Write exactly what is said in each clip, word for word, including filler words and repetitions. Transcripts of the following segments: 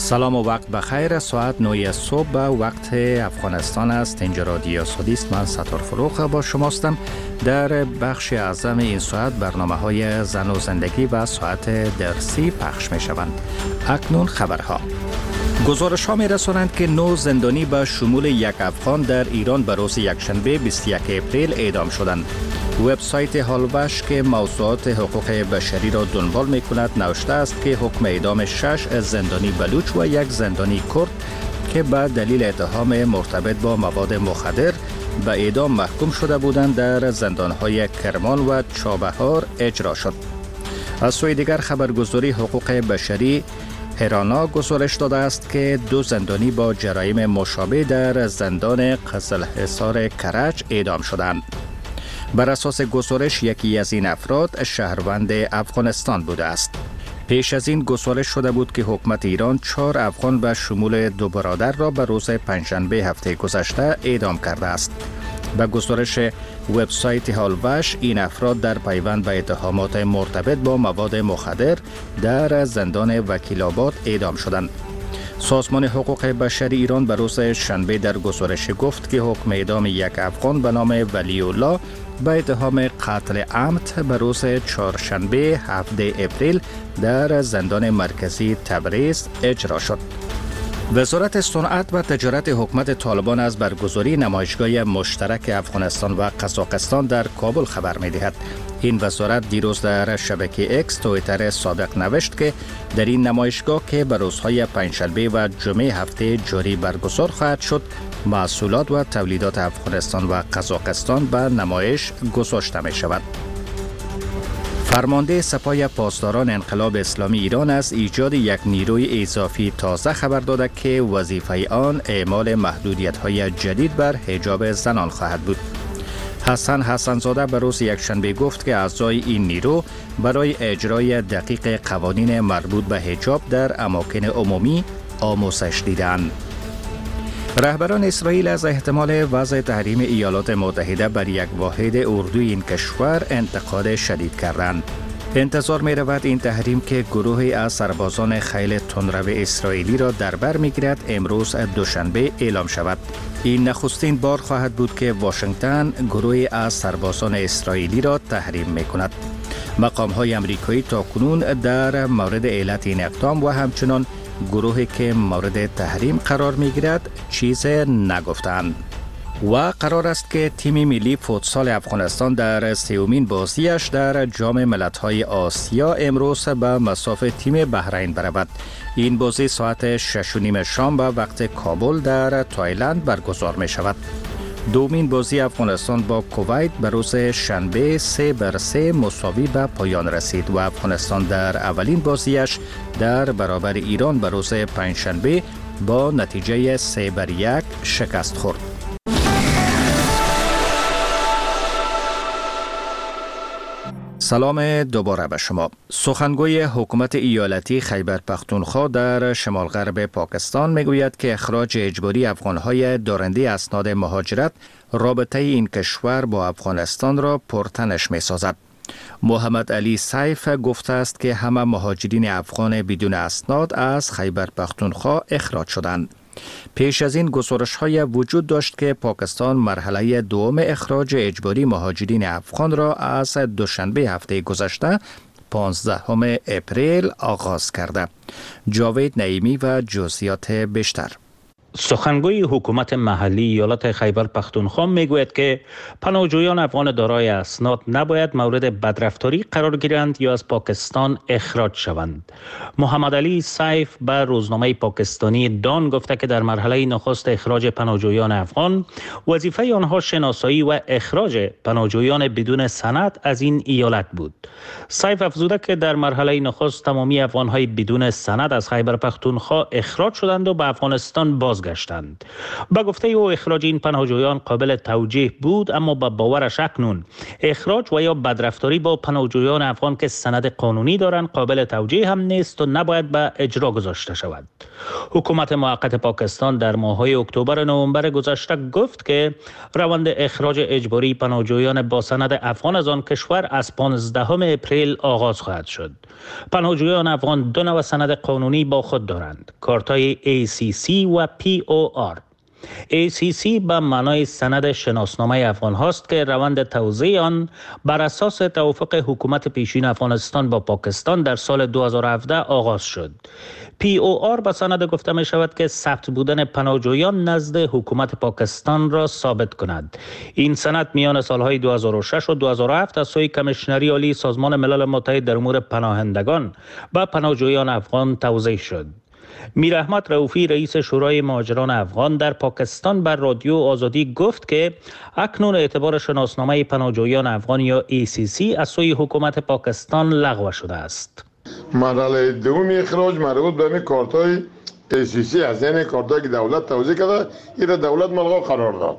سلام و وقت بخیر. ساعت نه صبح به وقت افغانستان است. اینجا رادیو سودیست. من ستار فروخ با شماستم. در بخش اعظم این ساعت برنامه های زن و زندگی و ساعت درسی پخش می شوند. اکنون خبرها. گزارش ها می رسانند که نو زندانی به شمول یک افغان در ایران به روز یکشنبه بیست و یک اپریل اعدام شدند. وبسایت هالوش که موضوعات حقوق بشری را دنبال می کند نوشته است که حکم اعدام شش زندانی بلوچ و یک زندانی کرد که به دلیل اتهام مرتبط با مواد مخدر به اعدام محکوم شده بودند در زندانهای کرمان و چابهار اجرا شد. از سوی دیگر خبرگزاری حقوق بشری هرانا گزارش داده است که دو زندانی با جرایم مشابه در زندان قزلحصار کرج اعدام شدند. بر اساس گزارش یکی از این افراد شهروند افغانستان بوده است. پیش از این گزارش شده بود که حکومت ایران چهار افغان به شمول دو برادر را به روز پنجشنبه هفته گذشته اعدام کرده است. به گزارش وبسایت هالوش این افراد در پیوند به اتهامات مرتبط با مواد مخدر در زندان وکیل آباد اعدام شدند. سازمان حقوق بشری ایران به روز شنبه در گزارش گفت که حکم اعدام یک افغان به نام ولی الله به اتهام قتل عمد به روز چهارشنبه هفته اپریل در زندان مرکزی تبریز اجرا شد. وزارت صنعت و تجارت حکومت طالبان از برگزاری نمایشگاه مشترک افغانستان و قزاقستان در کابل خبر می‌دهد. این وزارت دیروز در شبکه اکس توییتر صادق نوشت که در این نمایشگاه که به روزهای پنجشنبه و جمعه هفته جاری برگزار خواهد شد، محصولات و تولیدات افغانستان و قزاقستان به نمایش گذاشته می شود. فرمانده سپاه پاسداران انقلاب اسلامی ایران از ایجاد یک نیروی اضافی تازه خبر داده که وظیفه آن اعمال محدودیت‌های جدید بر حجاب زنان خواهد بود. حسن حسنزاده به روز یکشنبه گفت که اعضای این نیرو برای اجرای دقیق قوانین مربوط به حجاب در اماکن عمومی آموزش دیدند. رهبران اسرائیل از احتمال وضع تحریم ایالات متحده بر یک واحد اردوی این کشور انتقاد شدید کردند. انتظار می رود این تحریم که گروهی از سربازان خیل تندرو اسرائیلی را در بر می گیرد امروز دوشنبه اعلام شود. این نخستین بار خواهد بود که واشنگتن گروهی از سربازان اسرائیلی را تحریم می کند. مقام های امریکایی تاکنون در مورد علت این اقدام و همچنان گروهی که مورد تحریم قرار می گیرد چیز نگفتند. و قرار است که تیم ملی فوتسال افغانستان در سومین بازیش در جام ملت‌های آسیا امروز به مصاف تیم بحرین برود. این بازی ساعت شش و نیم شام به وقت کابل در تایلند برگزار می شود. دومین بازی افغانستان با کویت به روز شنبه سه بر سه مساوی به پایان رسید و افغانستان در اولین بازیش در برابر ایران به روز پنجشنبه با نتیجه سه بر یک شکست خورد. سلام دوباره به شما. سخنگوی حکومت ایالتی خیبر پختونخوا در شمال غرب پاکستان میگوید که اخراج اجباری افغانهای دارنده اسناد مهاجرت رابطه این کشور با افغانستان را پرتنش می سازد. محمد علی سیف گفته است که همه مهاجرین افغان بدون اسناد از خیبر پختونخوا اخراج شدند. پیش از این گزارش‌های وجود داشت که پاکستان مرحله دوم اخراج اجباری مهاجرین افغان را از دوشنبه هفته گذشته پانزدهم اپریل آغاز کرده. جاوید نعیمی و جزئیات بیشتر. سخنگوی حکومت محلی ایالت خیبر پختونخوا میگوید که پناهجویان افغان دارای اسناد نباید مورد بدرفتاری قرار گیرند یا از پاکستان اخراج شوند. محمد علی سیف به روزنامه پاکستانی دان گفته که در مرحله نخست اخراج پناهجویان افغان وظیفه آنها شناسایی و اخراج پناهجویان بدون سند از این ایالت بود. سیف افزوده که در مرحله نخست تمامی افغانهای بدون سند از خیبر پختونخوا اخراج شدند و به افغانستان باز بازگشتند. به گفته او اخراج این پناهجویان قابل توجیه بود، اما به باورش اکنون اخراج و یا بدرفتاری با پناهجویان افغان که سند قانونی دارند قابل توجیه هم نیست و نباید به اجرا گذاشته شود. حکومت موقت پاکستان در ماه‌های اکتبر و نوامبر گذشته گفت که روند اخراج اجباری پناهجویان با سند افغان از آن کشور از پانزدهم اپریل آغاز خواهد شد. پناهجویان افغان دو نوع سند قانونی با خود دارند: کارت‌های ای سی سی و پی او آر. ای سی سی به معنای سند شناسنامه افغان هاست که روند توزیع آن بر اساس توافق حکومت پیشین افغانستان با پاکستان در سال دو هزار و هفده آغاز شد. پی او آر به سند گفته می شود که ثبت بودن پناهجویان نزد حکومت پاکستان را ثابت کند. این سند میان سالهای دو هزار و شش و دو هزار و هفت از سوی کمیشنری عالی سازمان ملل متحد در امور پناهندگان و پناهجویان افغان توزیع شد. میر احمد رؤوفی رئیس شورای مهاجران افغان در پاکستان بر رادیو آزادی گفت که اکنون اعتبار شناسنامه پناهجویان افغان یا ای سی سی از سوی حکومت پاکستان لغو شده است. مرحله دوم اخراج مربوط به می کارت‌های ای سی سی از یعنی کارت‌هایی که دولت توزیع کرده، این دولت ملغا قرار داد.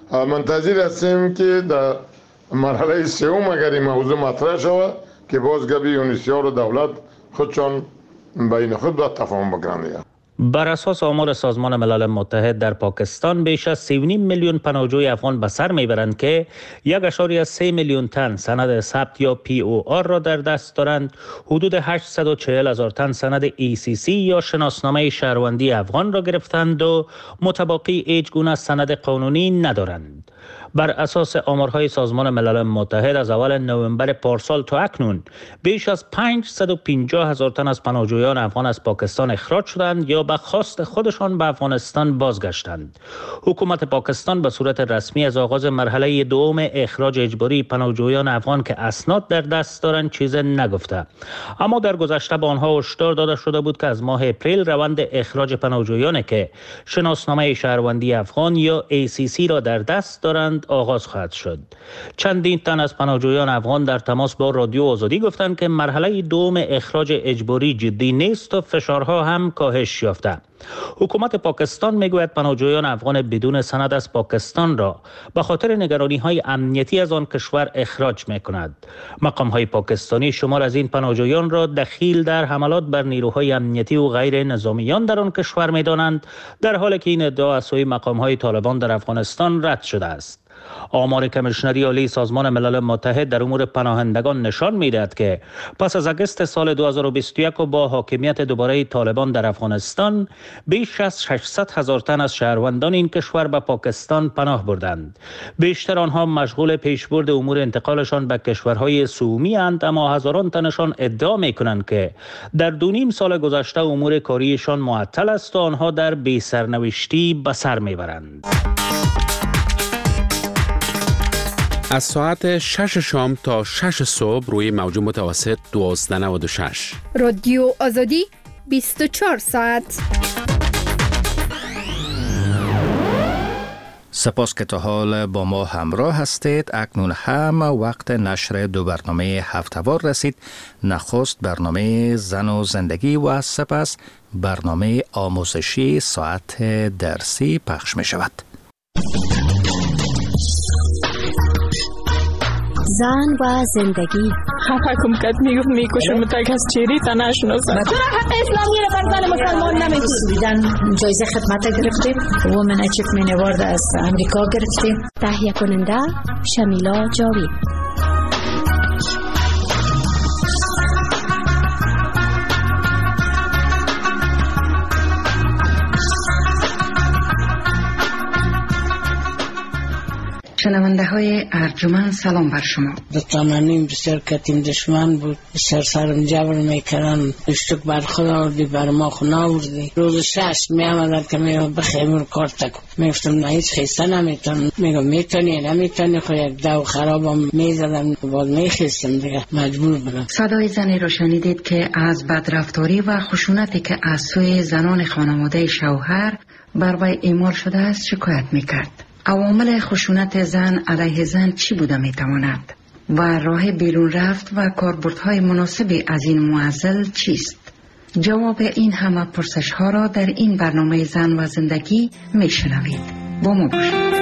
منتظر هستیم که در مرحله سوم اگر این موضوع مطرح شود که بازگبی یونیسیار و دولت خودشان بین خود باید تفاهم بکنند. بر اساس آمار سازمان ملل متحد در پاکستان بیش از سی و نیم میلیون پناهجوی افغان به سر میبرند که یک اشاری از سه میلیون تن سند ثبت یا پی او آر را در دست دارند. حدود هشتصد و چهل هزار تن سند ای سی سی یا شناسنامه شهروندی افغان را گرفتند و متباقی هیچ گونه سند قانونی ندارند. بر اساس آمارهای سازمان ملل متحد از اول نوامبر پارسال تا اکنون بیش از پانصد و پنجاه هزار تن از پناهجویان افغان از پاکستان اخراج شدند یا به خواست خودشان به افغانستان بازگشتند. حکومت پاکستان به صورت رسمی از آغاز مرحله دوم اخراج اجباری پناهجویان افغان که اسناد در دست دارند چیز نگفته، اما در گذشته به آنها هشدار داده شده بود که از ماه اپریل روند اخراج پناهجویان که شناسنامه شهروندی افغان یا ای سی سی را در دست دارند آغاز خواهد شد. چندین تن از پناهجویان افغان در تماس با رادیو آزادی گفتند که مرحله دوم اخراج اجباری جدی نیست و فشارها هم کاهش یافته. حکومت پاکستان میگوید پناهجویان افغان بدون سند از پاکستان را به خاطر نگرانی‌های امنیتی از آن کشور اخراج می‌کند. مقام‌های پاکستانی شمار از این پناهجویان را دخیل در حملات بر نیروهای امنیتی و غیر نظامیان در آن کشور می‌دانند، در حالی که این ادعا از سوی مقام‌های طالبان در افغانستان رد شده است. آمار کمیشنری عالی سازمان ملل متحد در امور پناهندگان نشان می‌دهد که پس از آگوست سال دو هزار و بیست و یک و با حاکمیت دوباره طالبان در افغانستان بیش از ششصد هزار تن از شهروندان این کشور به پاکستان پناه بردند. بیشتر آنها مشغول پیشبرد امور انتقالشان به کشورهای سومی اند، اما هزاران تنشان ادعا می‌کنند که در دو نیم سال گذشته امور کاریشان معطل است و آنها در بی‌سرنوشتی به سر می‌برند. از ساعت شش شام تا شش صبح روی موج متوسط دوازده و نود و شش. رادیو آزادی بیست و چهار ساعت. سپاس که تا حال با ما همراه هستید. اکنون هم وقت نشر دو برنامه هفته‌وار رسید. نخست برنامه زن و زندگی و سپس برنامه آموزشی ساعت درسی پخش می شود. زن و زندگی. خفه کم کد میگفت میکشم تا کس چیری تا نشناسم. چرا حق اسلامی رو بر زن مسلمان نمیدید؟ جایزه خدمت گرفتیم. وومن اچیومنت اوارد از امریکا گرفتیم. تهیه کننده شمیلا جاوید. شنونده های ارجمند سلام بر شما. دتمنیم بسیار کتیم دشمن بود، بسیار سرم جبر میکردن، اشتک بر خدا آوردی بر ما خود ناوردی. روز شش می آمدن که میگم بخیمون کار تکن، میگفتم نه هیچ خیسته نمیتون، میگم میتونی نمیتونی، خود یک دو خرابم میزدم بعد میخیستم دیگه مجبور بودم. صدای زنی را شنیدید که از بدرفتاری و خشونتی که از سوی زنان خانواده شوهر بر وی اعمال شده است شکایت میکرد. عوامل خشونت زن علیه زن چی بوده میتواند و راه بیرون رفت و کاربردهای مناسبی از این معضل چیست؟ جواب این همه پرسش ها را در این برنامه زن و زندگی می شنوید. با ما باشید.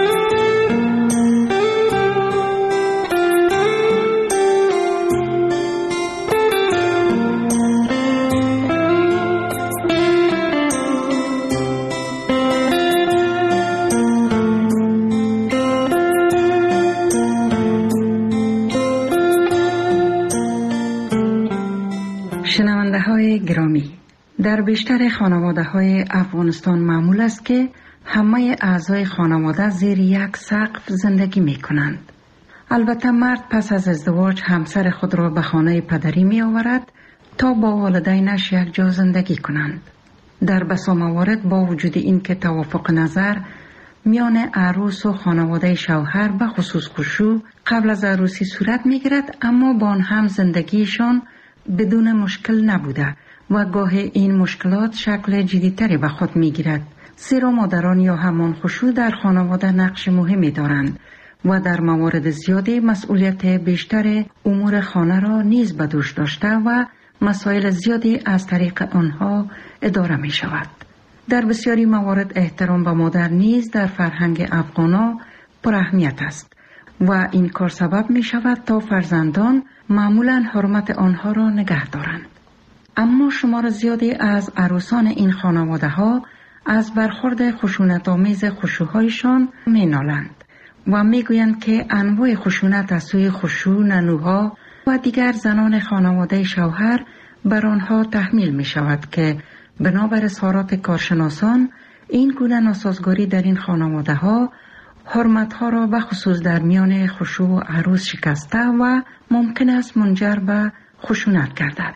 شنونده های گرامی، در بیشتر خانواده های افغانستان معمول است که همه اعضای خانواده زیر یک سقف زندگی می کنند. البته مرد پس از ازدواج همسر خود را به خانه پدری می آورد تا با والدینش یک جا زندگی کنند. در بسا موارد با وجود این که توافق نظر میان عروس و خانواده شوهر به خصوص خشوع قبل از عروسی صورت می گیرد، اما با آن هم زندگیشان بدون مشکل نبوده و گاه این مشکلات شکل جدیتری به خود می گیرد. زیرا مادران یا همان خشوع در خانواده نقش مهمی دارند و در موارد زیادی مسئولیت بیشتر امور خانه را نیز به دوش داشته و مسائل زیادی از طریق آنها اداره می شود. در بسیاری موارد احترام به مادر نیز در فرهنگ افغانا پر اهمیت است و این کار سبب می شود تا فرزندان معمولاً حرمت آنها را نگه دارند. اما شمار زیادی از عروسان این خانواده ها از برخورد خشونت‌آمیز خشوع‌هایشان می نالند و می گویند که انواع خشونت از سوی خشوع، ننوها و دیگر زنان خانواده شوهر بر آنها تحمیل می شود که بنابر اظهارات کارشناسان این گونه ناسازگاری در این خانواده ها حرمت‌ها را به خصوص در میان خشوع و عروس شکسته و ممکن است منجر به خشونت گردد.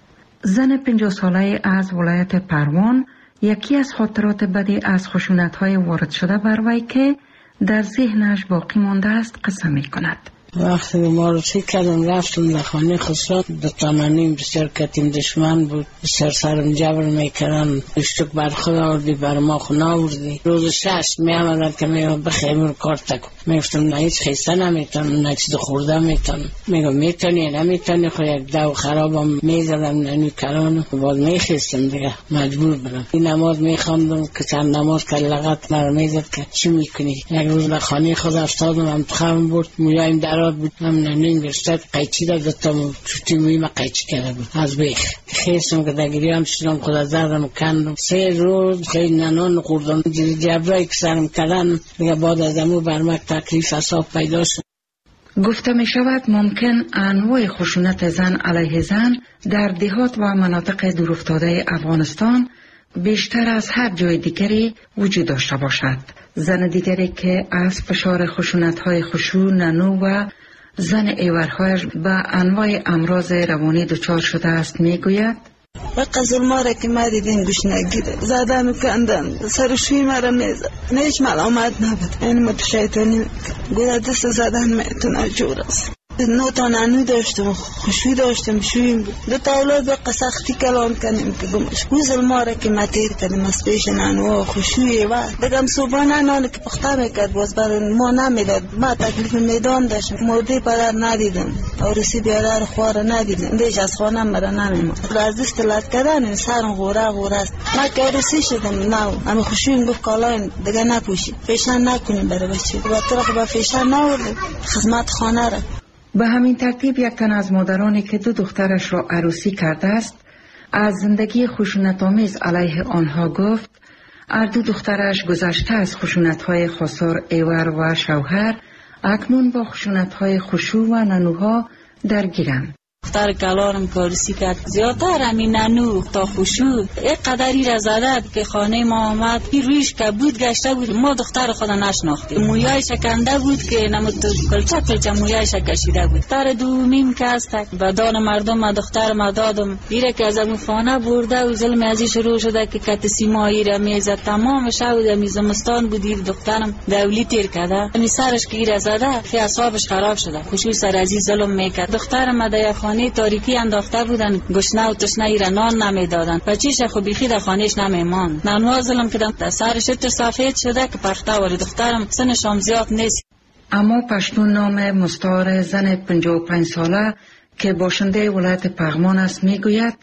زن پنجاه ساله از ولایت پروان یکی از خاطرات بدی از خشونت‌های وارد شده بر وی که در ذهنش باقی مانده است قصه می‌کند. وقتی معرفی کردم رفتم در خانه خسرو، دو تانانیم بسیار کتیم دشمن بود، بسیار سرم جبر میکردن، اشتک بر خود آوردی بر ما خود آوردی. روز شش می آمدن که می بخیمون کار تکو میفتم نه هیچ خیسته نمیتونم نه چیز خورده میتونم. میگم میتونی نمیتونی خو یک دو خرابم میزدم ننوی کرانو باید میخیستم دیگه مجبور برم. این نماز میخواندم که چند نماز که لغت مرا میزد که چی میکنی. یک روز در خانه خود افتادم هم تخم بود مولایم در بود هم ننویم گرشتد قیچی دا دتام چوتی مویم قیچی کرده بود از بیخ خیستم که در گریه هم شدم خود زدم و کندم. سه روز خیلی ننان خوردم جبرایی که سرم کردن دیگه بعد از امو برمک تکلیف حساب پیدا شد. گفته می شود ممکن انواع خشونت زن علیه زن در دهات و مناطق دورافتاده افغانستان بیشتر از هر جای دیگری وجود داشته باشد. زن دیگری که از فشار خشونت‌های خشوع، ننو و زن ایورهایش به انواع امراض روانی دچار شده است میگوید: وقت ظلماره که ما دیدیم گوش نگیره زدن و کندن سرشوی مرا میزد نیش ملامت نبود این مت شیطانی گویا دست زدن میتونه جور است. نو تا ننو داشتم خوشوی داشتم شویم بود دو تا اولاد به قسختی کلام کنیم که گمش گو ظلماره که ما تیر کردیم از پیش ننو خوشوی و بگم صبحانه نانو که پخته میکرد باز برای ما نمیداد. ما تکلیف میدان داشتم مرده پدر ندیدم عروسی بیادر خواره ندیدم دیش از خانه مرا نمیمون از دست لط کردن سرم غوره غوره است. ما که عروسی شدم نو اما خوشویم گفت کالاین دیگه نپوشید فیشن نکنیم برای بچه با طرق با فیشن نوردیم خدمت خانه را. به همین ترتیب یک تن از مادرانی که دو دخترش را عروسی کرده است از زندگی خشونت‌آمیز علیه آنها گفت: هر دو دخترش گذشته از خشونت‌های خسار ایور و شوهر اکنون با خشونت‌های خشوع و ننوها درگیرند. دختر کلانم کارسی کرد زیادتر همین ننو تا خشوع یک قدری را زده که خانه ما آمد رویش که بود گشته بود ما دختر خود نشناختیم. مویای شکنده بود که نمود کلچه کلچه مویای شکشیده بود. دختر دومیم که هستک و دان مردم ما دختر ما دادم ایره که از امو خانه برده و ظلم ازی شروع شده که کت سیمایی را میزد تمام شود امی زمستان بودی دخترم دولی تیر کرده امی سرش که ایره زده خی اصابش خراب شده خشوع سر ازی ظلم میکرد. دخترم در خانه تاریکی انداخته بودن گشنه و تشنه ایره نان نمیدادن بچیش خو بیخی در خانهش نمیمان. ننوا ظلم کردن سرش تو سفید شده که پخته ولی دخترم سنش هم زیاد نیست. اما پشتون نام مستعار زن پنجاه و پنج ساله که باشنده ولایت پغمان است میگوید: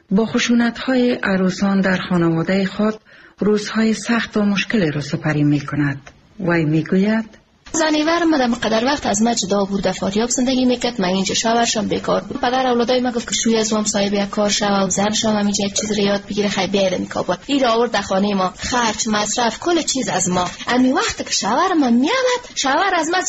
با خشونت‌های عروسان در خانواده خود روزهای سخت و مشکلی را سپری می‌کند. وی می‌گوید: زنیور ما در مقدر وقت از ما جدا بود، در فاریاب زندگی میکرد. من اینجا شوهرشم بیکار بود. پدر اولادای ما گفت که شوی از وام صاحب یک کار شو و زنشم همینجا یک چیز رو یاد بگیره خیلی بیاد کابل. این آورد در خانه ما، خرج، مصرف، کل چیز از ما. امی وقت که شوهر ما میامد، شوهر از ما